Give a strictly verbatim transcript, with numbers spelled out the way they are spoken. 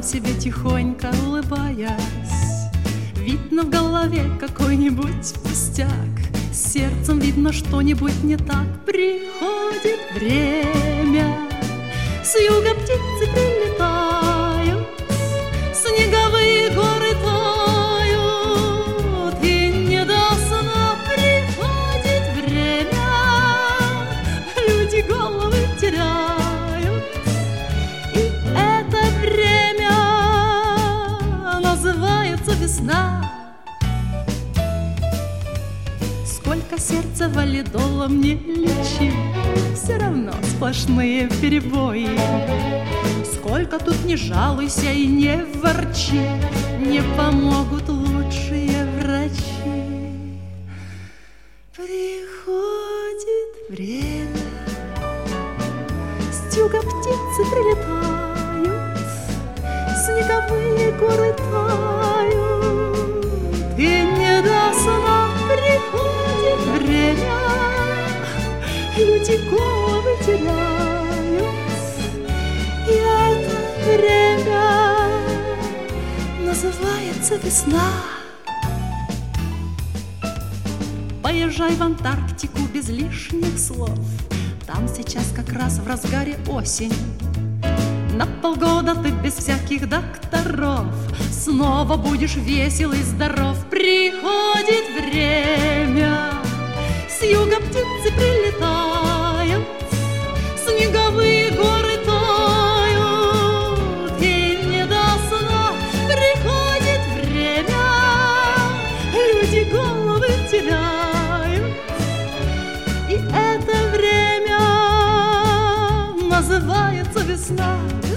сам себе тихонько улыбаясь. Видно в голове какой-нибудь пустяк, с сердцем видно что-нибудь не так. Приходит время, с юга птицы прилетают, снеговые горы тают, и не до сна приходит время, люди головы теряют, и это время называется весна. Сколько сердца валидолом не лечи, все равно сплошные перебои. Сколько тут не жалуйся и не ворчи, не помогут лучшие врачи. Приходит время, с юга птицы прилетают, снеговые горы тают, и не до сна приходит время, люди головы теряют, и это время называется весна. Поезжай в Антарктику без лишних слов, там сейчас как раз в разгаре осень. На полгода ты без всяких докторов снова будешь весел и здоров. Приходит время, с юга птицы прилетают, снеговые горы тают, и не до сна приходит время, люди головы теряют, и это время называется весна.